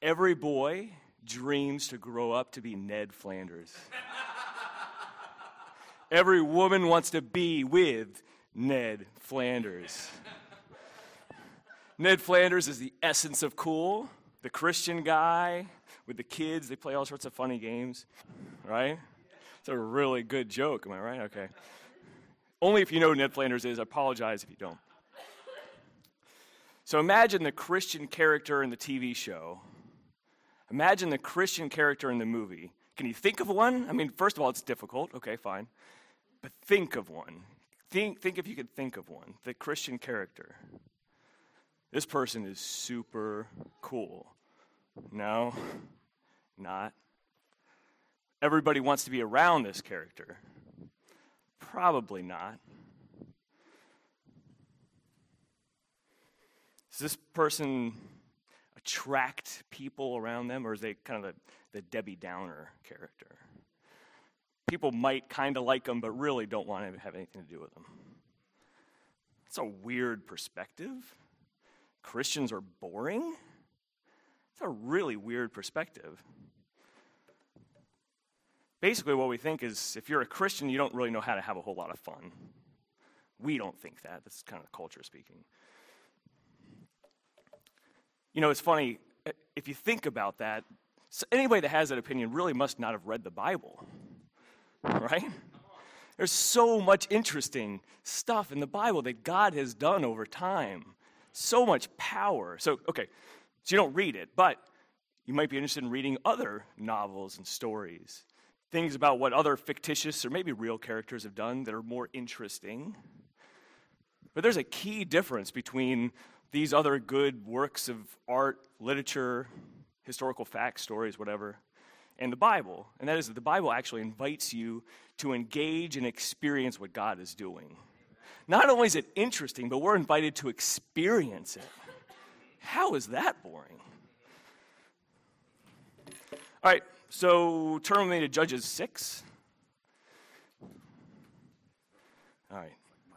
Every boy dreams to grow up to be Ned Flanders. Every woman wants to be with Ned Flanders. Ned Flanders is the essence of cool, the Christian guy with the kids. They play all sorts of funny games, right? It's a really good joke, am I right? Okay. Only if you know who Ned Flanders is. I apologize if you don't. So imagine the Christian character in the TV show. Imagine the Christian character in the movie. Can you think of one? I mean, first of all, it's difficult. Okay, fine. But think of one. Think if you could think of one. The Christian character. This person is super cool. No, not. Everybody wants to be around this character. Probably not. Does this person attract people around them, or is they kind of the Debbie Downer character? People might kind of like them, but really don't want to have anything to do with them. That's a weird perspective. Christians are boring? It's a really weird perspective. Basically, what we think is if you're a Christian, you don't really know how to have a whole lot of fun. We don't think that. That's kind of culture speaking. You know, it's funny, if you think about that, anybody that has that opinion really must not have read the Bible, right? There's so much interesting stuff in the Bible that God has done over time. So much power. So you don't read it, but you might be interested in reading other novels and stories, things about what other fictitious or maybe real characters have done that are more interesting. But there's a key difference between these other good works of art, literature, historical facts, stories, whatever, and the Bible. And that is that the Bible actually invites you to engage and experience what God is doing. Not only is it interesting, but we're invited to experience it. How is that boring? All right, so turn with me to Judges 6. All right.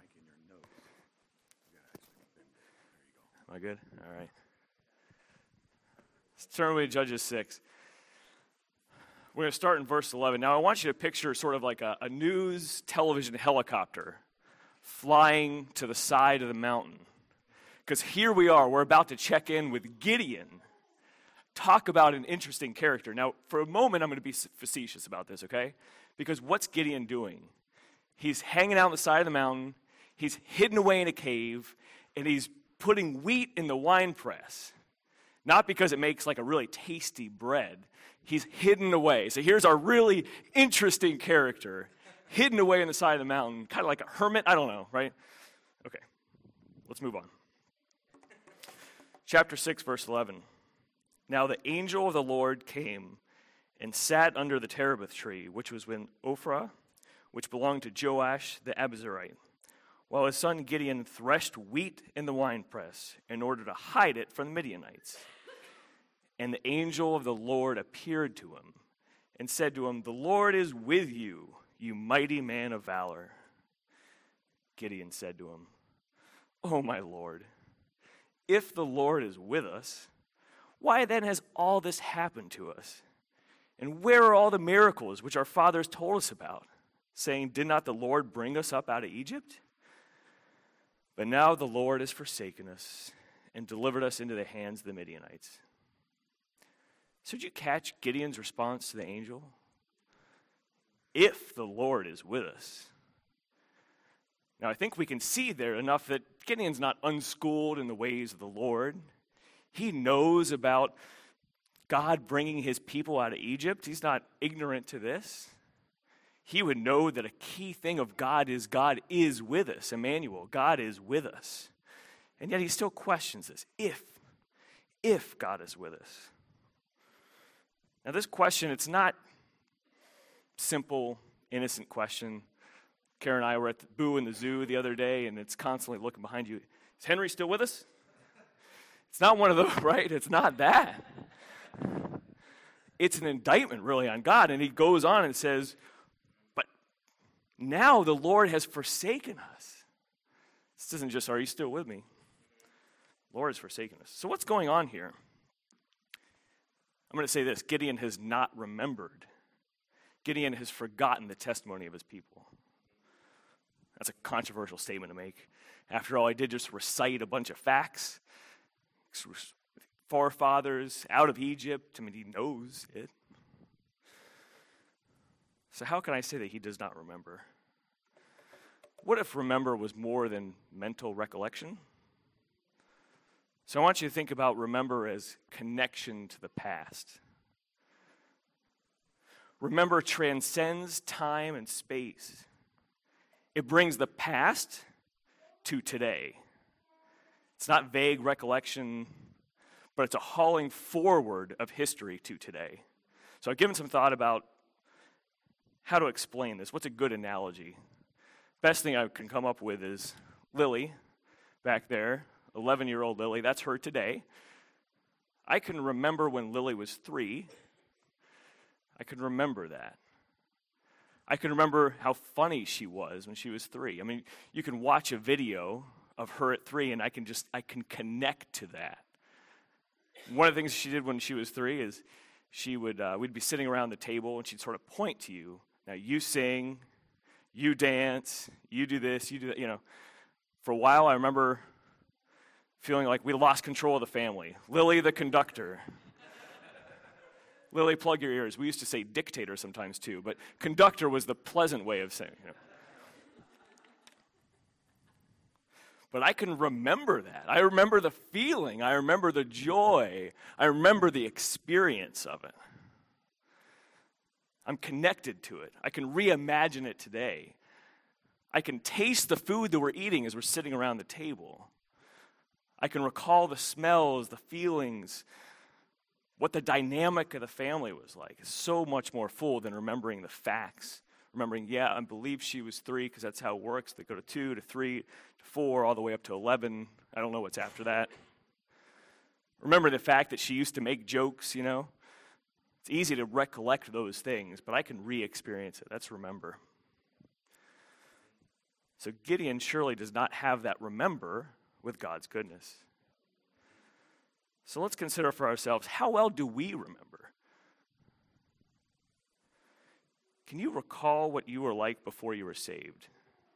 Am I good? All right. Let's turn with me to Judges 6. We're going to start in verse 11. Now, I want you to picture sort of like a news television helicopter flying to the side of the mountain. Because here we are, we're about to check in with Gideon. Talk about an interesting character. Now, for a moment, I'm going to be facetious about this, okay? Because what's Gideon doing? He's hanging out on the side of the mountain, he's hidden away in a cave, and he's putting wheat in the wine press. Not because it makes like a really tasty bread. He's hidden away. So here's our really interesting character, hidden away on the side of the mountain, kind of like a hermit. I don't know, right? Okay, let's move on. Chapter 6, verse 11. Now the angel of the Lord came and sat under the terebinth tree, which was in Ophrah, which belonged to Joash the Abiezrite, while his son Gideon threshed wheat in the winepress in order to hide it from the Midianites. And the angel of the Lord appeared to him and said to him, "The Lord is with you, you mighty man of valor." Gideon said to him, "Oh, my Lord, if the Lord is with us, why then has all this happened to us? And where are all the miracles which our fathers told us about, saying, 'Did not the Lord bring us up out of Egypt?' But now the Lord has forsaken us and delivered us into the hands of the Midianites." So did you catch Gideon's response to the angel? If the Lord is with us. Now I think we can see there enough that Gideon's not unschooled in the ways of the Lord. He knows about God bringing his people out of Egypt. He's not ignorant to this. He would know that a key thing of God is with us. Emmanuel, God is with us. And yet he still questions this. If God is with us. Now this question, it's not simple, innocent question. Karen and I were at the Boo in the zoo the other day, and it's constantly looking behind you. Is Henry still with us? It's not one of those, right? It's not that. It's an indictment, really, on God. And he goes on and says, but now the Lord has forsaken us. This isn't just, are you still with me? The Lord has forsaken us. So what's going on here? I'm going to say this: Gideon has not remembered. Gideon has forgotten the testimony of his people. That's a controversial statement to make. After all, I did just recite a bunch of facts. Forefathers out of Egypt. I mean, he knows it. So how can I say that he does not remember? What if remember was more than mental recollection? So I want you to think about remember as connection to the past. Remember transcends time and space. It brings the past to today. It's not vague recollection, but it's a hauling forward of history to today. So I've given some thought about how to explain this. What's a good analogy? Best thing I can come up with is Lily back there, 11-year-old Lily. That's her today. I can remember when Lily was 3. I can remember that. I can remember how funny she was when she was 3. I mean, you can watch a video of her at 3, and I can connect to that. One of the things she did when she was 3 is we'd be sitting around the table, and she'd sort of point to you. Now, you sing, you dance, you do this, you do that. You know, for a while, I remember feeling like we lost control of the family. Lily, the conductor. Lily, plug your ears. We used to say dictator sometimes too, but conductor was the pleasant way of saying it. But I can remember that. I remember the feeling. I remember the joy. I remember the experience of it. I'm connected to it. I can reimagine it today. I can taste the food that we're eating as we're sitting around the table. I can recall the smells, the feelings, what the dynamic of the family was like. It's so much more full than remembering the facts. Remembering, I believe she was 3 because that's how it works. They go to 2 to 3 to 4 all the way up to 11. I don't know what's after that. Remember the fact that she used to make jokes, It's easy to recollect those things, but I can re-experience it. That's remember. So Gideon surely does not have that remember with God's goodness. So let's consider for ourselves, how well do we remember? Can you recall what you were like before you were saved?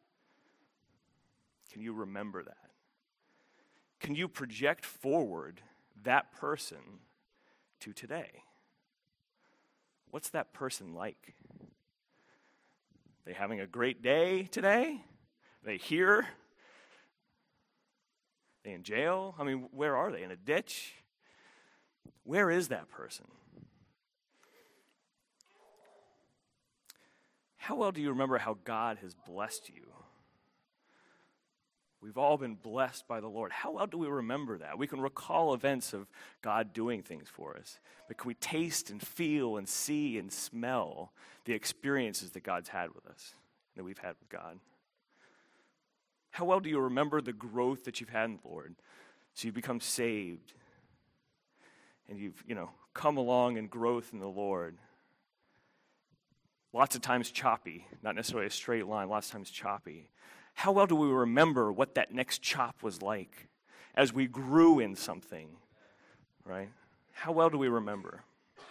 Can you remember that? Can you project forward that person to today? What's that person like? Are they having a great day today? Are they here? Are they in jail? I mean, where are they? In a ditch? Where is that person? How well do you remember how God has blessed you? We've all been blessed by the Lord. How well do we remember that? We can recall events of God doing things for us. But can we taste and feel and see and smell the experiences that God's had with us, that we've had with God? How well do you remember the growth that you've had in the Lord? So you've become saved. And you've, come along in growth in the Lord. Lots of times choppy, not necessarily a straight line, lots of times choppy. How well do we remember what that next chop was like as we grew in something, right? How well do we remember?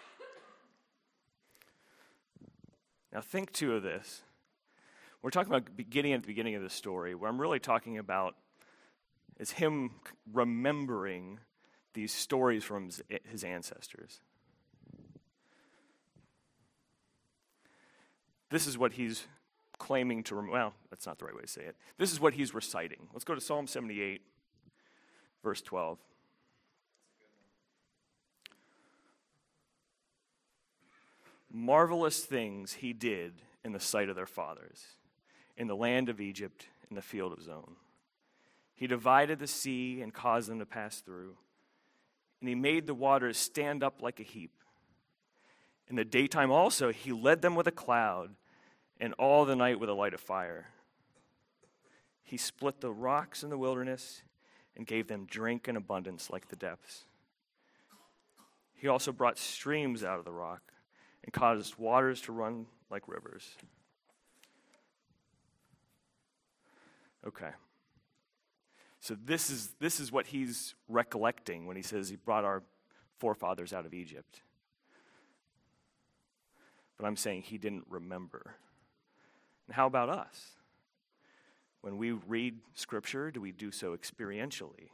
Now think too of this. We're talking about beginning at the beginning of the story. What I'm really talking about is him remembering these stories from his ancestors. This is what he's claiming to remember. Well, that's not the right way to say it. This is what he's reciting. Let's go to Psalm 78, verse 12. Marvelous things he did in the sight of their fathers, in the land of Egypt, in the field of Zon. He divided the sea and caused them to pass through, and he made the waters stand up like a heap. In the daytime also he led them with a cloud, and all the night with a light of fire. He split the rocks in the wilderness and gave them drink in abundance like the depths. He also brought streams out of the rock and caused waters to run like rivers. Okay. So this is what he's recollecting when he says he brought our forefathers out of Egypt. but I'm saying he didn't remember. And how about us? When we read Scripture, do we do so experientially?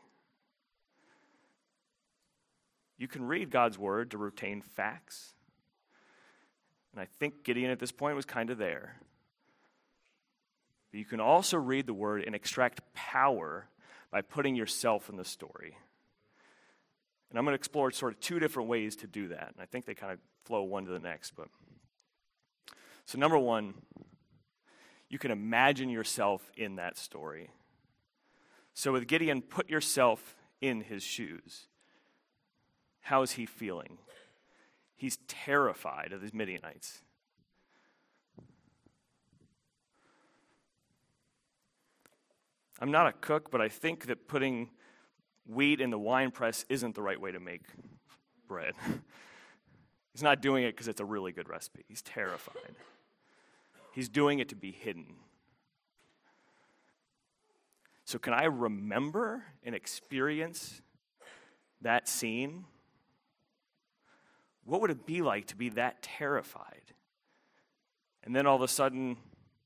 You can read God's word to retain facts. And I think Gideon at this point was kind of there. But you can also read the word and extract power by putting yourself in the story. And I'm going to explore sort of two different ways to do that. And I think they kind of flow one to the next. So number one, you can imagine yourself in that story. So with Gideon, put yourself in his shoes. How is he feeling? He's terrified of these Midianites. I'm not a cook, but I think that putting wheat in the wine press isn't the right way to make bread. He's not doing it because it's a really good recipe. He's terrified. He's doing it to be hidden. So can I remember and experience that scene? What would it be like to be that terrified? And then all of a sudden,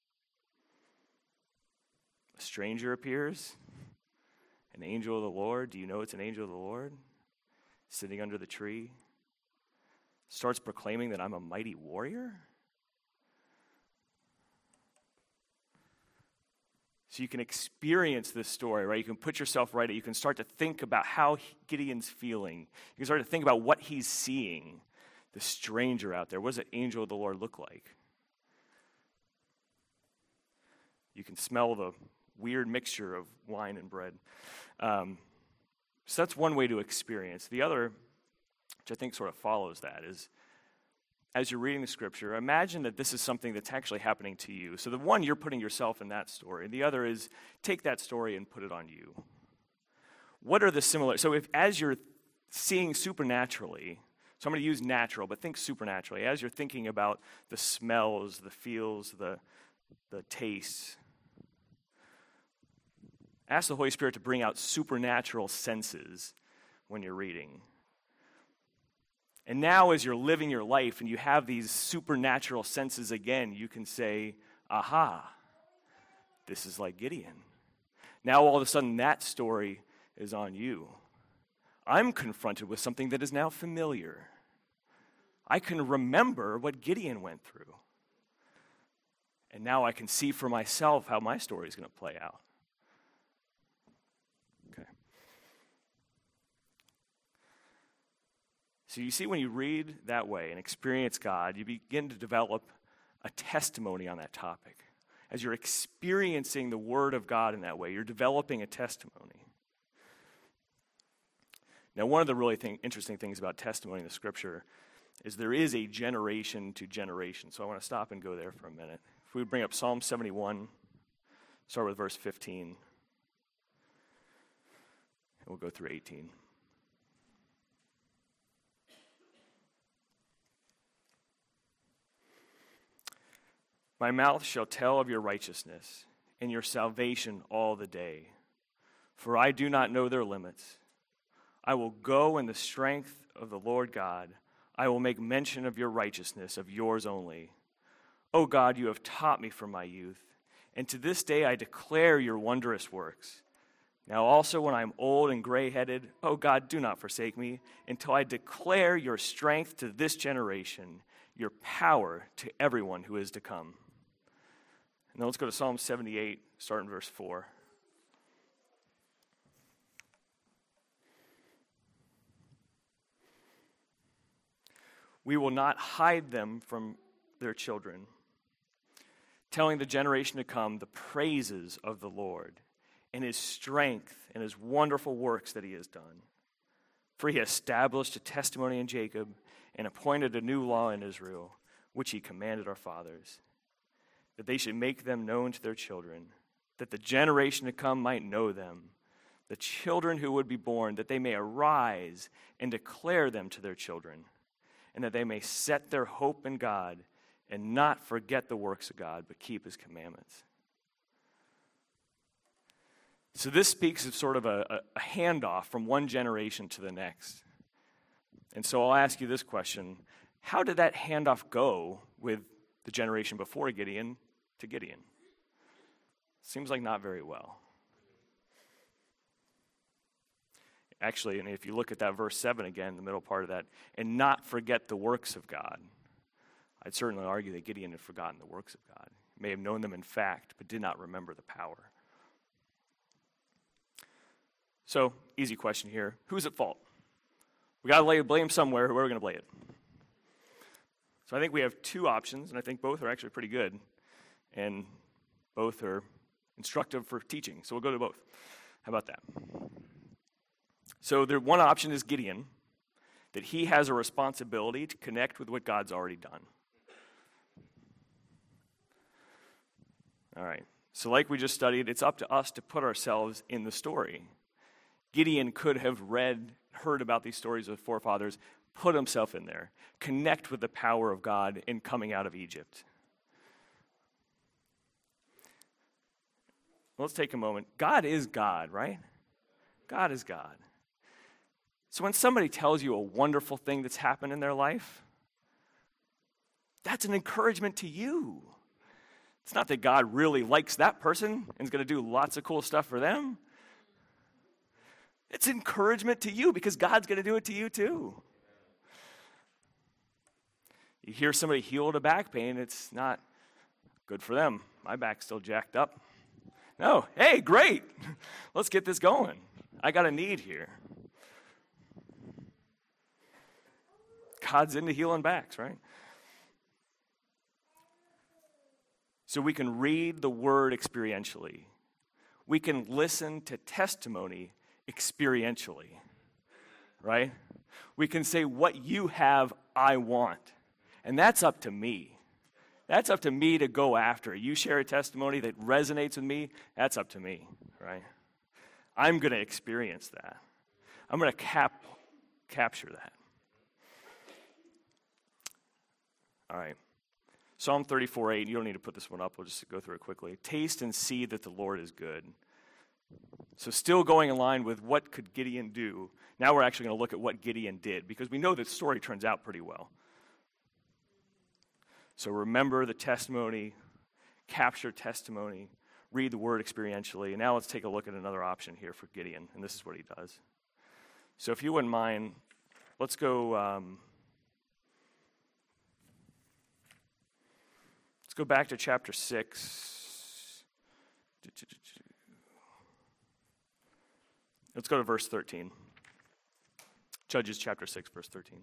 a stranger appears, an angel of the Lord. Do you know it's an angel of the Lord? Sitting under the tree, starts proclaiming that I'm a mighty warrior? So you can experience this story, right? You can put yourself right. You can start to think about how Gideon's feeling. You can start to think about what he's seeing. The stranger out there. What does the angel of the Lord look like? You can smell the weird mixture of wine and bread. So that's one way to experience. The other, which I think sort of follows that, is as you're reading the scripture, imagine that this is something that's actually happening to you. So the one, you're putting yourself in that story. The other is take that story and put it on you. What are the similar? So if as you're seeing supernaturally, so I'm going to use natural, but think supernaturally. As you're thinking about the smells, the feels, the tastes, ask the Holy Spirit to bring out supernatural senses when you're reading. And now as you're living your life and you have these supernatural senses again, you can say, aha, this is like Gideon. Now all of a sudden that story is on you. I'm confronted with something that is now familiar. I can remember what Gideon went through. And now I can see for myself how my story is going to play out. Okay. So you see, when you read that way and experience God, you begin to develop a testimony on that topic. As you're experiencing the Word of God in that way, you're developing a testimony. Now, one of the really interesting things about testimony in the Scripture is there is a generation to generation. So I want to stop and go there for a minute. If we would bring up Psalm 71, start with verse 15, and we'll go through 18. My mouth shall tell of your righteousness and your salvation all the day, for I do not know their limits. I will go in the strength of the Lord God. I will make mention of your righteousness, of yours only. O God, you have taught me from my youth, and to this day I declare your wondrous works. Now also when I am old and gray-headed, O God, do not forsake me, until I declare your strength to this generation, your power to everyone who is to come. And then let's go to Psalm 78, start in verse 4. We will not hide them from their children, telling the generation to come the praises of the Lord and his strength and his wonderful works that he has done. For he established a testimony in Jacob and appointed a new law in Israel, which he commanded our fathers, that they should make them known to their children, that the generation to come might know them, the children who would be born, that they may arise and declare them to their children, and that they may set their hope in God and not forget the works of God, but keep his commandments. So this speaks of sort of a handoff from one generation to the next. And so I'll ask you this question. How did that handoff go with the generation before Gideon to Gideon. Seems like not very well. Actually, and if you look at that verse 7 again, the middle part of that, and not forget the works of God, I'd certainly argue that Gideon had forgotten the works of God. He may have known them in fact, but did not remember the power. So, easy question here. Who's at fault? We got to lay blame somewhere. Who are we going to blame it? So I think we have two options, and I think both are actually pretty good, and both are instructive for teaching. So we'll go to both. How about that? So the one option is Gideon, that he has a responsibility to connect with what God's already done. All right. So like we just studied, it's up to us to put ourselves in the story. Gideon could have heard about these stories of forefathers, put himself in there, connect with the power of God in coming out of Egypt. Let's take a moment. God is God, right? God is God. So when somebody tells you a wonderful thing that's happened in their life, that's an encouragement to you. It's not that God really likes that person and is going to do lots of cool stuff for them. It's encouragement to you because God's going to do it to you too. You hear somebody healed a back pain, it's not good for them. My back's still jacked up. No, hey, great. Let's get this going. I got a need here. God's into healing backs, right? So we can read the word experientially. We can listen to testimony experientially, right? We can say, what you have, I want. And that's up to me. That's up to me to go after. You share a testimony that resonates with me, that's up to me, right? I'm going to experience that. I'm going to capture that. All right. Psalm 34:8, you don't need to put this one up, we'll just go through it quickly. Taste and see that the Lord is good. So still going in line with what could Gideon do, now we're actually going to look at what Gideon did, because we know the story turns out pretty well. So remember the testimony, capture testimony, read the word experientially, and now let's take a look at another option here for Gideon, and this is what he does. So if you wouldn't mind, let's go... Let's go back to chapter 6. Let's go to verse 13. Judges chapter 6, verse 13.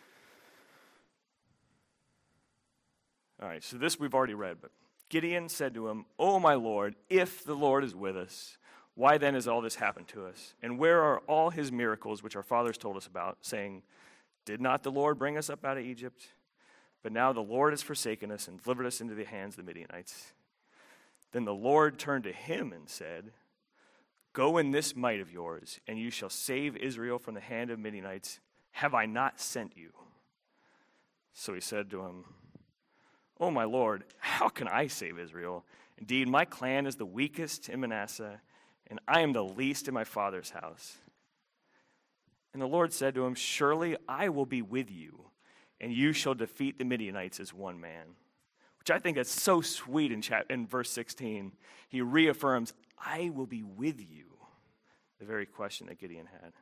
All right, so this we've already read, but Gideon said to him, "O my Lord, if the Lord is with us, why then has all this happened to us? And where are all his miracles which our fathers told us about, saying, did not the Lord bring us up out of Egypt? But now the Lord has forsaken us and delivered us into the hands of the Midianites." Then the Lord turned to him and said, "Go in this might of yours, and you shall save Israel from the hand of Midianites. Have I not sent you?" So he said to him, "O my Lord, how can I save Israel? Indeed, my clan is the weakest in Manasseh, and I am the least in my father's house." And the Lord said to him, "Surely I will be with you, and you shall defeat the Midianites as one man." Which I think is so sweet in verse 16. He reaffirms, I will be with you. The very question that Gideon had.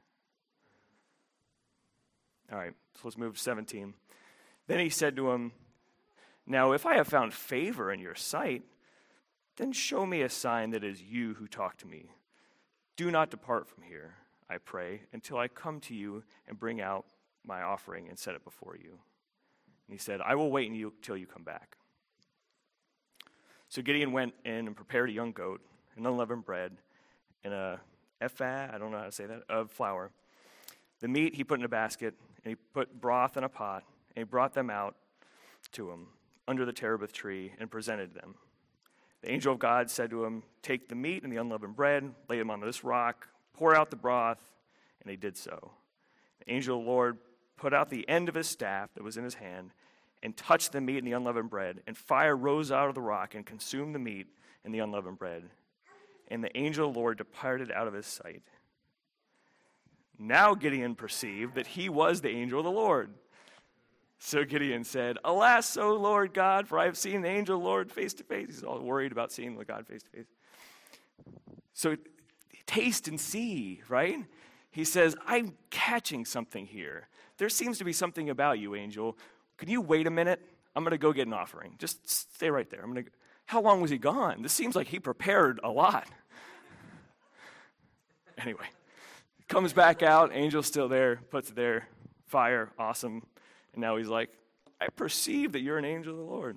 All right, so let's move to 17. Then he said to him, "Now if I have found favor in your sight, then show me a sign that it is you who talk to me. Do not depart from here, I pray, until I come to you and bring out my offering and set it before you." And he said, "I will wait until you come back." So Gideon went in and prepared a young goat, and unleavened bread, and a ephah, I don't know how to say that, of flour. The meat he put in a basket, and he put broth in a pot, and he brought them out to him under the terebinth tree and presented them. The angel of God said to him, "Take the meat and the unleavened bread, lay them on this rock, pour out the broth," and he did so. The angel of the Lord put out the end of his staff that was in his hand and touched the meat and the unleavened bread, and fire rose out of the rock and consumed the meat and the unleavened bread. And the angel of the Lord departed out of his sight. Now Gideon perceived that he was the angel of the Lord. So Gideon said, "Alas, O Lord God, for I have seen the angel of the Lord face to face." He's all worried about seeing the God face to face. So taste and see, right? He says, "I'm catching something here. There seems to be something about you, angel. Can you wait a minute? I'm going to go get an offering. Just stay right there. How long was he gone? This seems like he prepared a lot." Anyway, comes back out, angel's still there, puts it there, fire, awesome. And now he's like, "I perceive that you're an angel of the Lord."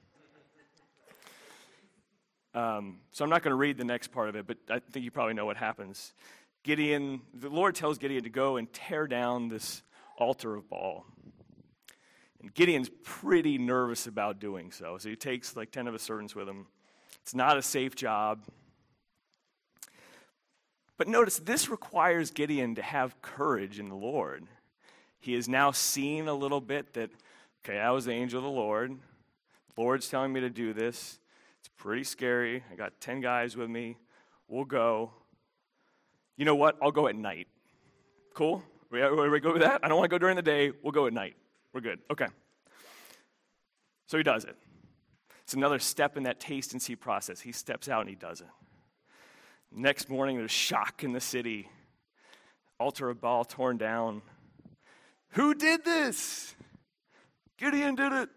So I'm not going to read the next part of it, but I think you probably know what happens. The Lord tells Gideon to go and tear down this altar of Baal. And Gideon's pretty nervous about doing so. So he takes like 10 of his servants with him. It's not a safe job. But notice, this requires Gideon to have courage in the Lord. He has now seen a little bit that, okay, I was the angel of the Lord. The Lord's telling me to do this. It's pretty scary. I got 10 guys with me. We'll go. You know what? I'll go at night. Cool? We go with that? I don't want to go during the day. We'll go at night. We're good. Okay. So he does it. It's another step in that taste and see process. He steps out and he does it. Next morning, there's shock in the city. Altar of Baal torn down. Who did this? Gideon did it.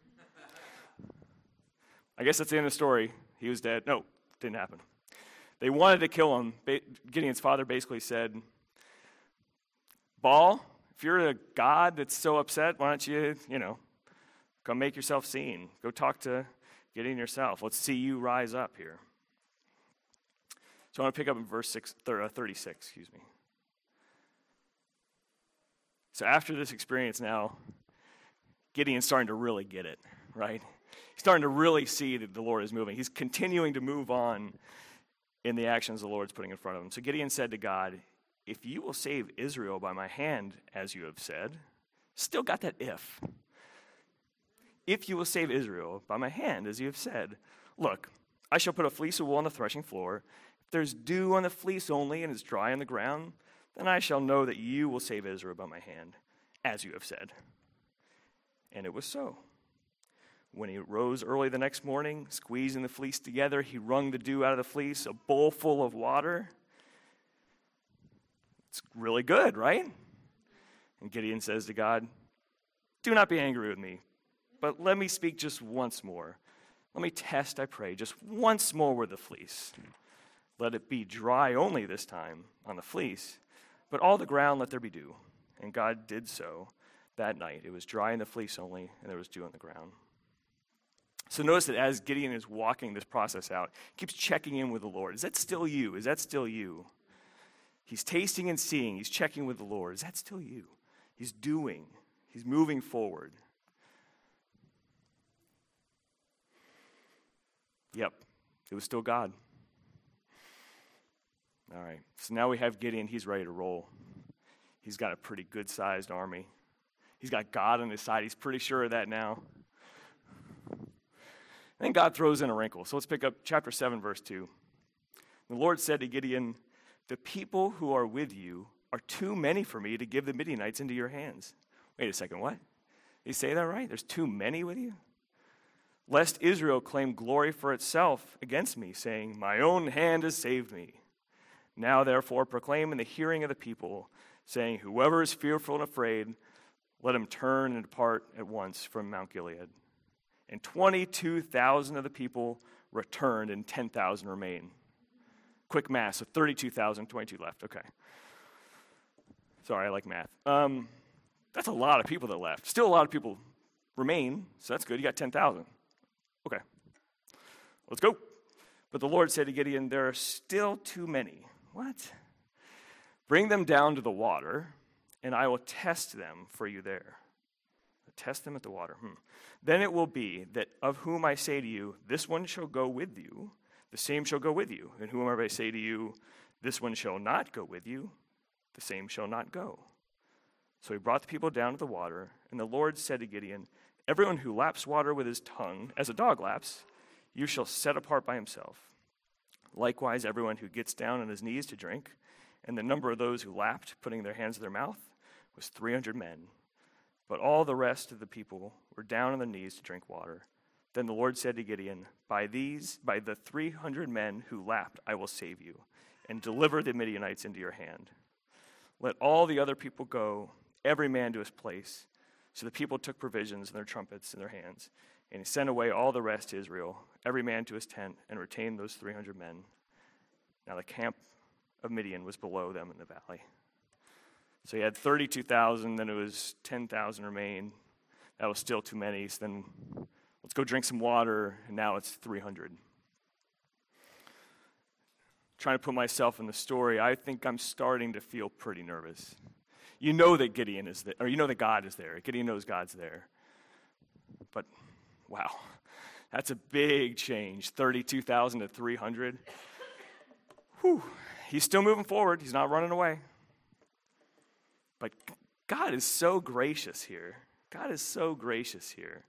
I guess that's the end of the story. He was dead. No, didn't happen. They wanted to kill him. Gideon's father basically said, "Baal, if you're a god that's so upset, why don't you, go make yourself seen. Go talk to Gideon yourself. Let's see you rise up here." So I want to pick up in verse 36, So after this experience now, Gideon's starting to really get it, right? He's starting to really see that the Lord is moving. He's continuing to move on in the actions the Lord's putting in front of him. So Gideon said to God, "If you will save Israel by my hand, as you have said," still got that if. "If you will save Israel by my hand, as you have said, look, I shall put a fleece of wool on the threshing floor. If there's dew on the fleece only and it's dry on the ground, then I shall know that you will save Israel by my hand, as you have said." And it was so. When he rose early the next morning, squeezing the fleece together, he wrung the dew out of the fleece, a bowl full of water. It's really good, right? And Gideon says to God, "Do not be angry with me, but let me speak just once more. Let me test, I pray, just once more with the fleece. Let it be dry only this time on the fleece, but all the ground let there be dew." And God did so that night. It was dry in the fleece only, and there was dew on the ground. So notice that as Gideon is walking this process out, he keeps checking in with the Lord. Is that still you? Is that still you? He's tasting and seeing. He's checking with the Lord. Is that still you? He's doing. He's moving forward. Yep, it was still God. All right, so now we have Gideon. He's ready to roll. He's got a pretty good-sized army. He's got God on his side. He's pretty sure of that now. And then God throws in a wrinkle. So let's pick up chapter 7, verse 2. The Lord said to Gideon, "The people who are with you are too many for me to give the Midianites into your hands." Wait a second, what? Did he say that right? There's too many with you? "Lest Israel claim glory for itself against me, saying, 'My own hand has saved me.' Now, therefore, proclaim in the hearing of the people, saying, 'Whoever is fearful and afraid, let him turn and depart at once from Mount Gilead.' And 22,000 of the people returned, and 10,000 remain." Quick math, so 32,000, 22 left. Okay. Sorry, I like math. That's a lot of people that left. Still a lot of people remain, so that's good. You got 10,000. Okay. Let's go. But the Lord said to Gideon, "There are still too many." What? "Bring them down to the water, and I will test them for you there." Test them at the water. "Then it will be that of whom I say to you, 'This one shall go with you,' the same shall go with you. And whomever I say to you, 'This one shall not go with you,' the same shall not go." So he brought the people down to the water, and the Lord said to Gideon, "Everyone who laps water with his tongue, as a dog laps, you shall set apart by himself. Likewise, everyone who gets down on his knees to drink." And the number of those who lapped, putting their hands to their mouth, was 300 men. But all the rest of the people were down on their knees to drink water. Then the Lord said to Gideon, by the 300 men who lapped, I will save you, and deliver the Midianites into your hand. Let all the other people go, every man to his place. So the people took provisions and their trumpets in their hands, and he sent away all the rest to Israel, every man to his tent, and retained those 300 men. Now the camp of Midian was below them in the valley. So he had 32,000, then it was 10,000 remained. That was still too many, so then let's go drink some water, and now it's 300. Trying to put myself in the story, I think I'm starting to feel pretty nervous. You know that Gideon is there, or you know that God is there. Gideon knows God's there. But, wow, that's a big change, 32,000 to 300. Whew. He's still moving forward. He's not running away. But God is so gracious here. God is so gracious here.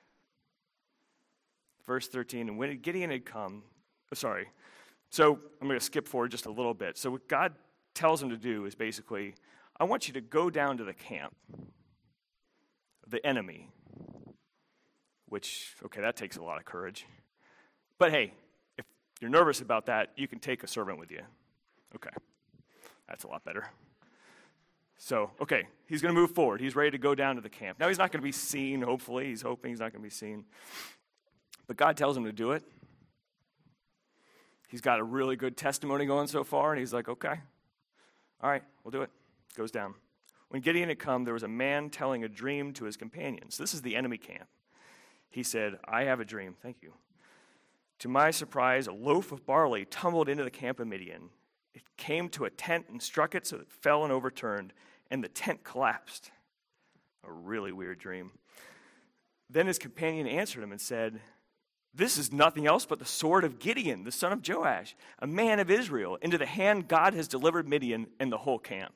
Verse 13, and when Gideon had come, so I'm going to skip forward just a little bit. So what God tells him to do is basically, I want you to go down to the camp of the enemy, which, okay, that takes a lot of courage. But hey, if you're nervous about that, you can take a servant with you. Okay, that's a lot better. So, okay, he's going to move forward. He's ready to go down to the camp. Now, he's not going to be seen, hopefully. He's hoping he's not going to be seen. But God tells him to do it. He's got a really good testimony going so far, and he's like, okay, all right, we'll do it. Goes down. When Gideon had come, there was a man telling a dream to his companions. This is the enemy camp. He said, I have a dream. Thank you. To my surprise, a loaf of barley tumbled into the camp of Midian. It came to a tent and struck it so it fell and overturned, and the tent collapsed. A really weird dream. Then his companion answered him and said, this is nothing else but the sword of Gideon, the son of Joash, a man of Israel. Into the hand God has delivered Midian and the whole camp.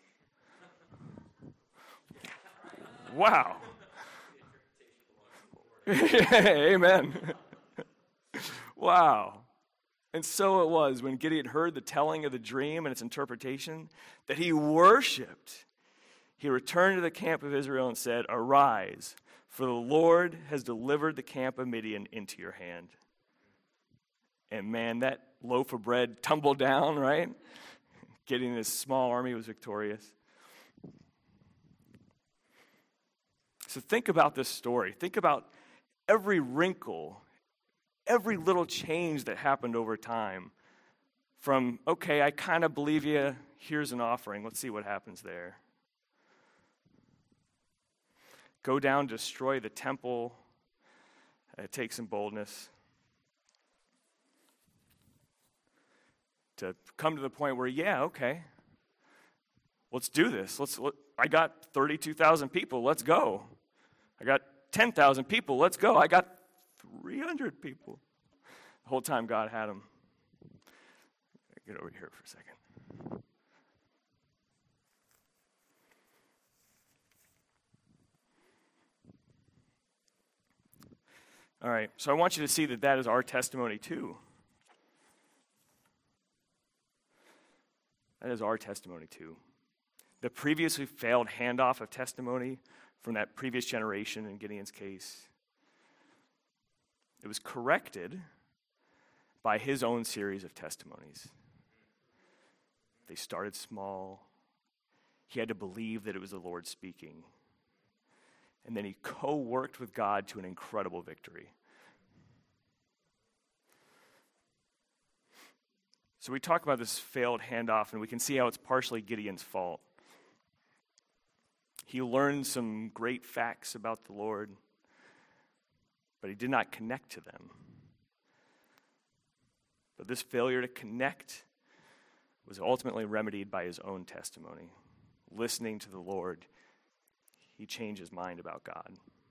Wow. Amen. Wow. And so it was when Gideon heard the telling of the dream and its interpretation that he worshiped. He returned to the camp of Israel and said, arise, for the Lord has delivered the camp of Midian into your hand. And man, that loaf of bread tumbled down, right? Gideon and his small army was victorious. So think about this story. Think about every wrinkle, every little change that happened over time. From, okay, I kind of believe you, here's an offering. Let's see what happens there. Go down, destroy the temple. Take some boldness. To come to the point where, yeah, okay, let's do this. I got 32,000 people. Let's go. I got 10,000 people. Let's go. I got 300 people. The whole time God had them. Get over here for a second. All right, so I want you to see that that is our testimony too. That is our testimony too. The previously failed handoff of testimony from that previous generation in Gideon's case, it was corrected by his own series of testimonies. They started small. He had to believe that it was the Lord speaking. And then he co-worked with God to an incredible victory. So we talk about this failed handoff, and we can see how it's partially Gideon's fault. He learned some great facts about the Lord, but he did not connect to them. But this failure to connect was ultimately remedied by his own testimony. Listening to the Lord, he changed his mind about God.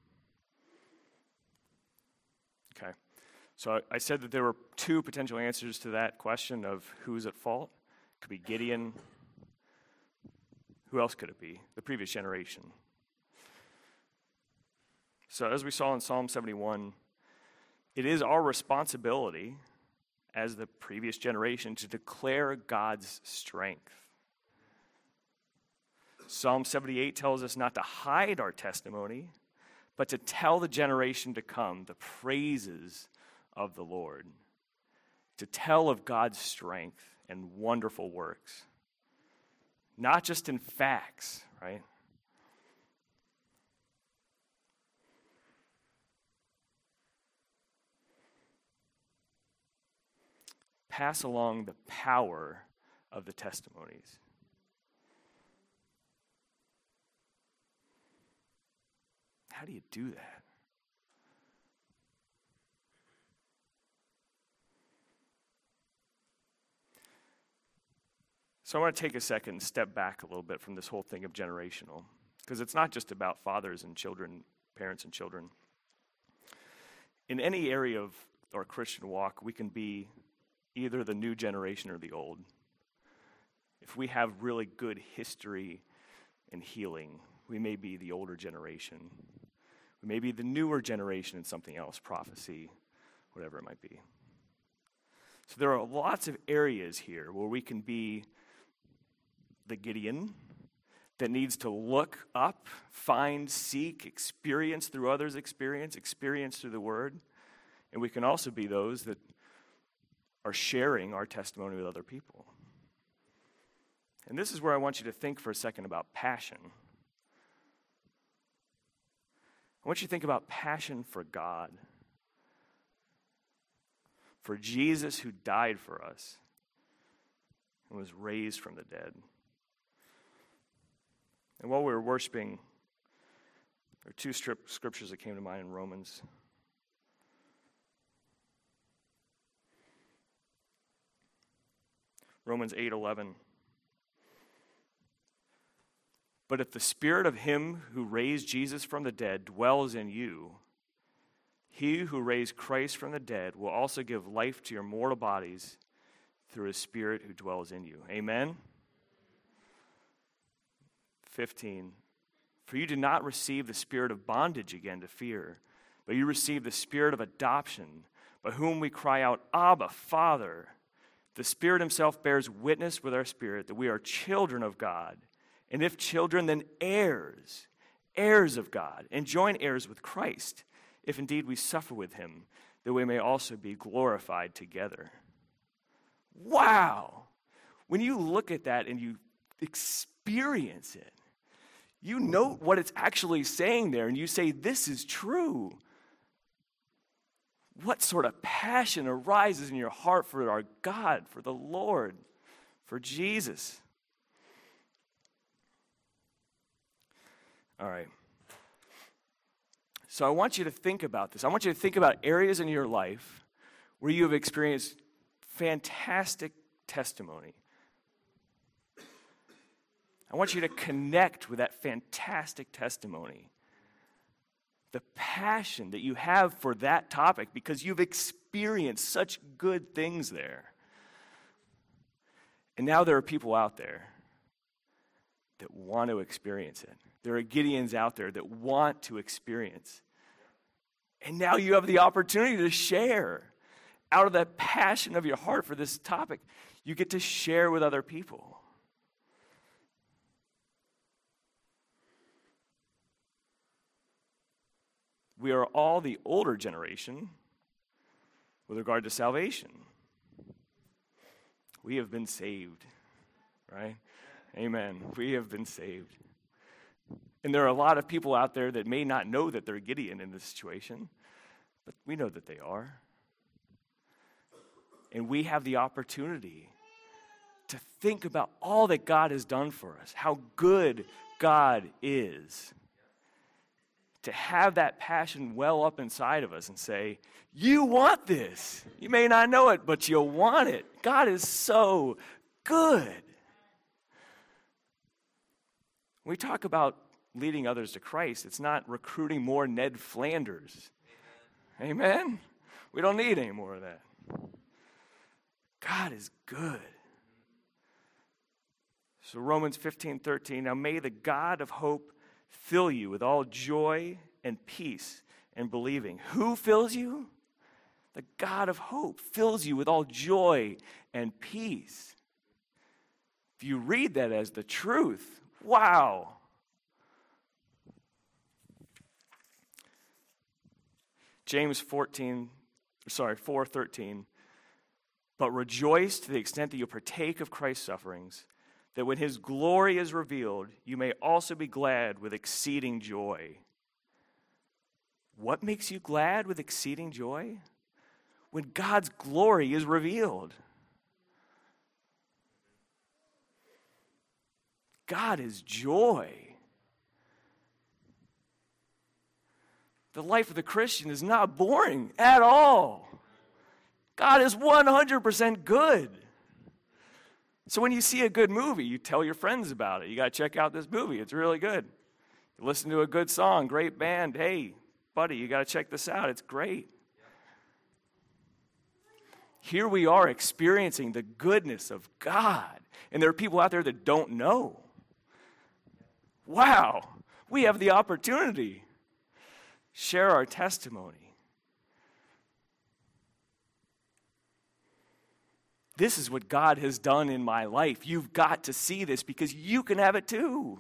Okay, so I said that there were two potential answers to that question of who's at fault. It could be Gideon. Who else could it be? The previous generation. So as we saw in Psalm 71, it is our responsibility as the previous generation to declare God's strength. Psalm 78 tells us not to hide our testimony, but to tell the generation to come the praises of the Lord, to tell of God's strength and wonderful works, not just in facts, right? Pass along the power of the testimonies. How do you do that? So I want to take a second and step back a little bit from this whole thing of generational, because it's not just about fathers and children, parents and children. In any area of our Christian walk, we can be either the new generation or the old. If we have really good history in healing, we may be the older generation. We may be the newer generation in something else, prophecy, whatever it might be. So there are lots of areas here where we can be the Gideon that needs to look up, find, seek, experience through others' experience through the Word. And we can also be those that are sharing our testimony with other people. And this is where I want you to think for a second about passion. I want you to think about passion for God, for Jesus who died for us and was raised from the dead. And while we were worshiping, there are two scriptures that came to mind in Romans. Romans 8:11. But if the spirit of him who raised Jesus from the dead dwells in you, he who raised Christ from the dead will also give life to your mortal bodies through his spirit who dwells in you. Amen? 15. For you did not receive the spirit of bondage again to fear, but you received the spirit of adoption, by whom we cry out, Abba, Father. The Spirit himself bears witness with our spirit that we are children of God. And if children, then heirs, heirs of God, and joint heirs with Christ, if indeed we suffer with him, that we may also be glorified together. Wow! When you look at that and you experience it, you know what it's actually saying there, and you say, this is true. What sort of passion arises in your heart for our God, for the Lord, for Jesus? All right. So I want you to think about this. I want you to think about areas in your life where you have experienced fantastic testimony. I want you to connect with that fantastic testimony. The passion that you have for that topic because you've experienced such good things there. And now there are people out there that want to experience it. There are Gideons out there that want to experience. And now you have the opportunity to share. Out of that passion of your heart for this topic, you get to share with other people. We are all the older generation with regard to salvation. We have been saved, right? Amen. We have been saved. And there are a lot of people out there that may not know that they're Gideon in this situation, but we know that they are. And we have the opportunity to think about all that God has done for us, how good God is. To have that passion well up inside of us and say, you want this. You may not know it, but you want it. God is so good. When we talk about leading others to Christ, it's not recruiting more Ned Flanders. Amen? We don't need any more of that. God is good. So Romans 15:13, now may the God of hope fill you with all joy and peace in believing. Who fills you? The God of hope fills you with all joy and peace. If you read that as the truth, Wow. James 4:13. But rejoice to the extent that you partake of Christ's sufferings, that when his glory is revealed, you may also be glad with exceeding joy. What makes you glad with exceeding joy? When God's glory is revealed. God is joy. The life of the Christian is not boring at all. God is 100% good. So when you see a good movie, you tell your friends about it. You got to check out this movie. It's really good. You listen to a good song, great band. Hey, buddy, you got to check this out. It's great. Here we are experiencing the goodness of God. And there are people out there that don't know. Wow, we have the opportunity. Share our testimony. This is what God has done in my life. You've got to see this because you can have it too.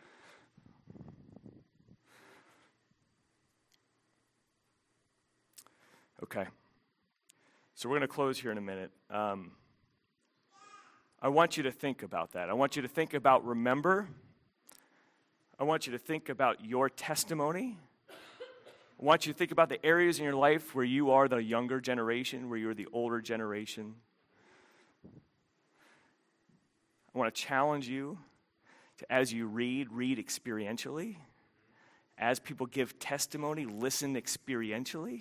Okay. So we're going to close here in a minute. I want you to think about that. I want you to think about remember. I want you to think about your testimony. I want you to think about the areas in your life where you are the younger generation, where you're the older generation. I want to challenge you to, as you read experientially. As people give testimony, listen experientially.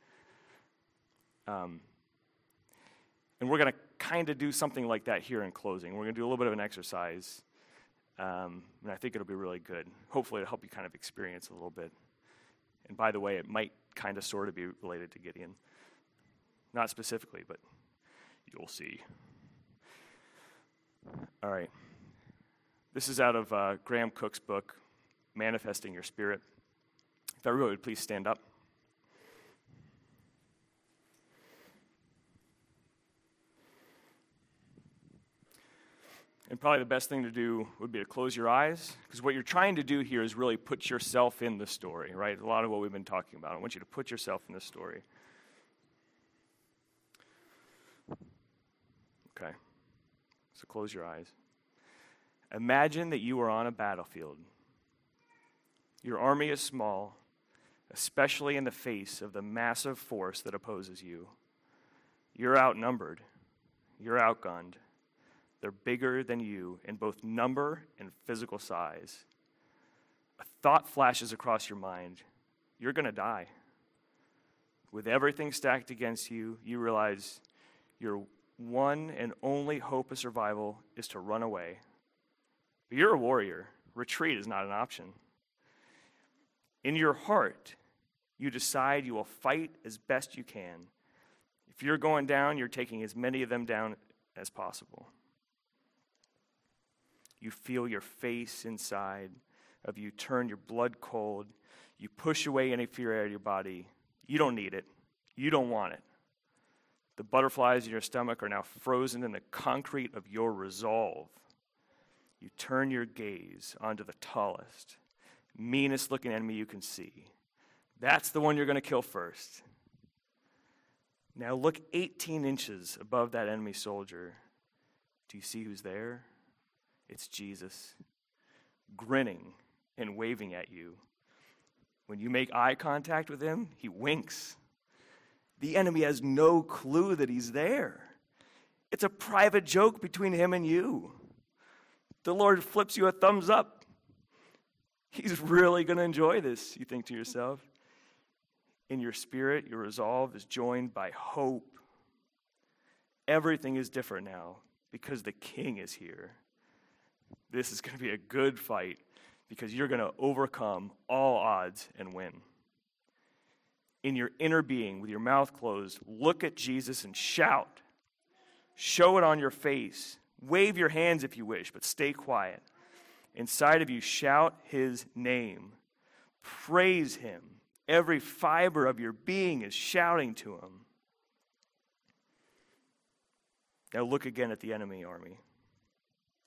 And we're going to kind of do something like that here in closing. We're going to do a little bit of an exercise. And I think it'll be really good. Hopefully it'll help you kind of experience a little bit. And by the way, it might kind of sort of be related to Gideon. Not specifically, but you'll see. All right. This is out of Graham Cook's book, Manifesting Your Spirit. If everybody would please stand up. And probably the best thing to do would be to close your eyes, because what you're trying to do here is really put yourself in the story, right? A lot of what we've been talking about. I want you to put yourself in the story. Okay. So close your eyes. Imagine that you are on a battlefield. Your army is small, especially in the face of the massive force that opposes you. You're outnumbered. You're outgunned. They're bigger than you in both number and physical size. A thought flashes across your mind. You're going to die. With everything stacked against you, you realize your one and only hope of survival is to run away. But you're a warrior. Retreat is not an option. In your heart, you decide you will fight as best you can. If you're going down, you're taking as many of them down as possible. You feel your face inside of you turn your blood cold. You push away any fear out of your body. You don't need it. You don't want it. The butterflies in your stomach are now frozen in the concrete of your resolve. You turn your gaze onto the tallest, meanest looking enemy you can see. That's the one you're going to kill first. Now look 18 inches above that enemy soldier. Do you see who's there? It's Jesus, grinning and waving at you. When you make eye contact with him, he winks. The enemy has no clue that he's there. It's a private joke between him and you. The Lord flips you a thumbs up. He's really going to enjoy this, you think to yourself. In your spirit, your resolve is joined by hope. Everything is different now because the King is here. This is going to be a good fight because you're going to overcome all odds and win. In your inner being, with your mouth closed, look at Jesus and shout. Show it on your face. Wave your hands if you wish, but stay quiet. Inside of you, shout his name. Praise him. Every fiber of your being is shouting to him. Now look again at the enemy army.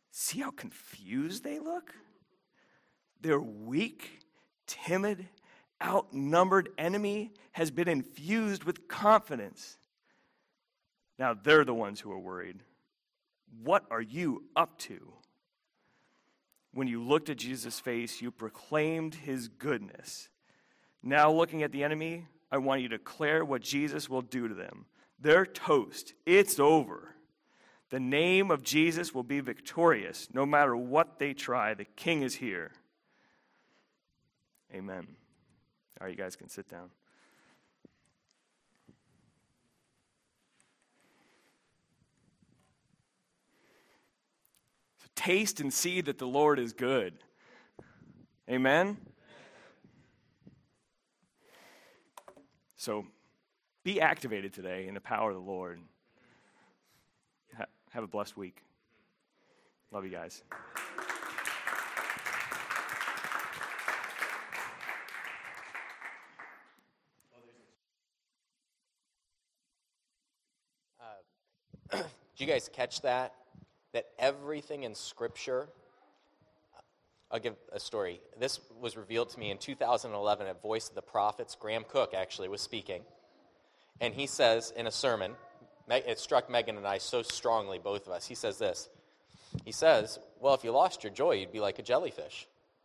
See how confused they look? Their weak, timid, outnumbered enemy has been infused with confidence. Now they're the ones who are worried. What are you up to? When you looked at Jesus' face, you proclaimed his goodness. Now looking at the enemy, I want you to declare what Jesus will do to them. They're toast. It's over. The name of Jesus will be victorious. No matter what they try, the King is here. Amen. All right, you guys can sit down. So taste and see that the Lord is good. Amen? So be activated today in the power of the Lord. Have a blessed week. Love you guys. Did you guys catch that? That everything in Scripture, I'll give a story. This was revealed to me in 2011 at Voice of the Prophets. Graham Cook actually was speaking. And he says in a sermon, it struck Megan and I so strongly, both of us. He says this. He says, well, if you lost your joy, you'd be like a jellyfish.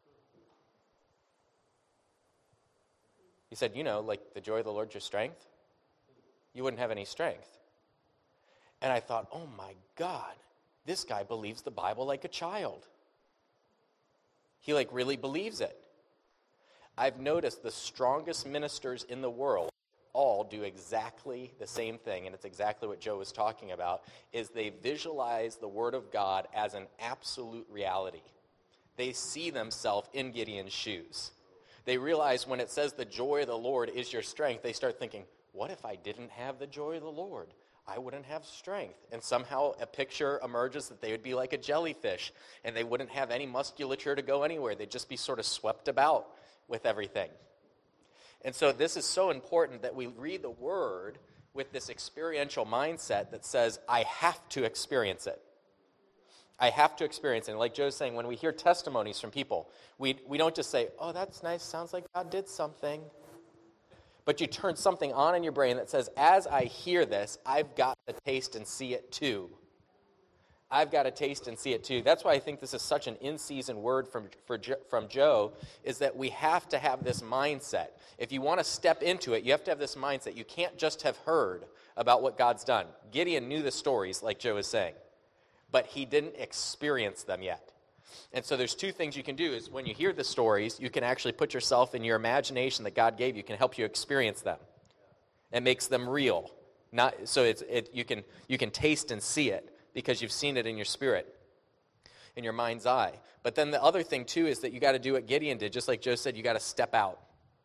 He said, you know, like the joy of the Lord's your strength. You wouldn't have any strength. And I thought, oh my God, this guy believes the Bible like a child. He really believes it. I've noticed the strongest ministers in the world all do exactly the same thing, and it's exactly what Joe was talking about, is they visualize the Word of God as an absolute reality. They see themselves in Gideon's shoes. They realize when it says the joy of the Lord is your strength, they start thinking, what if I didn't have the joy of the Lord? I wouldn't have strength. And somehow a picture emerges that they would be like a jellyfish, and they wouldn't have any musculature to go anywhere. They'd just be sort of swept about with everything. And so this is so important that we read the Word with this experiential mindset that says, I have to experience it. I have to experience it. And like Joe's saying, when we hear testimonies from people, we don't just say, oh, that's nice, sounds like God did something. But you turn something on in your brain that says, as I hear this, I've got to taste and see it too. I've got to taste and see it too. That's why I think this is such an in-season word from Joe, is that we have to have this mindset. If you want to step into it, you have to have this mindset. You can't just have heard about what God's done. Gideon knew the stories, like Joe was saying, but he didn't experience them yet. And so there's two things you can do, is when you hear the stories, you can actually put yourself in your imagination that God gave you, can help you experience them. It makes them real. You can taste and see it, because you've seen it in your spirit, in your mind's eye. But then the other thing, too, is that you got to do what Gideon did. Just like Joe said, you got to step out.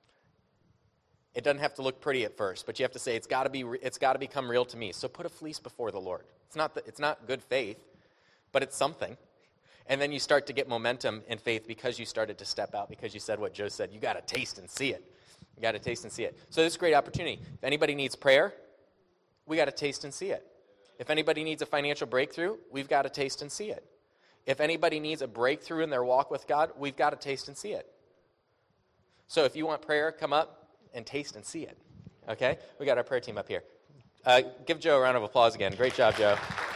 It doesn't have to look pretty at first, but you have to say, it's got to become real to me. So put a fleece before the Lord. It's not good faith, but it's something. And then you start to get momentum in faith because you started to step out, because you said what Joe said. You got to taste and see it. You got to taste and see it. So this is a great opportunity. If anybody needs prayer, we got to taste and see it. If anybody needs a financial breakthrough, we've got to taste and see it. If anybody needs a breakthrough in their walk with God, we've got to taste and see it. So if you want prayer, come up and taste and see it. Okay? We got our prayer team up here. Give Joe a round of applause again. Great job, Joe.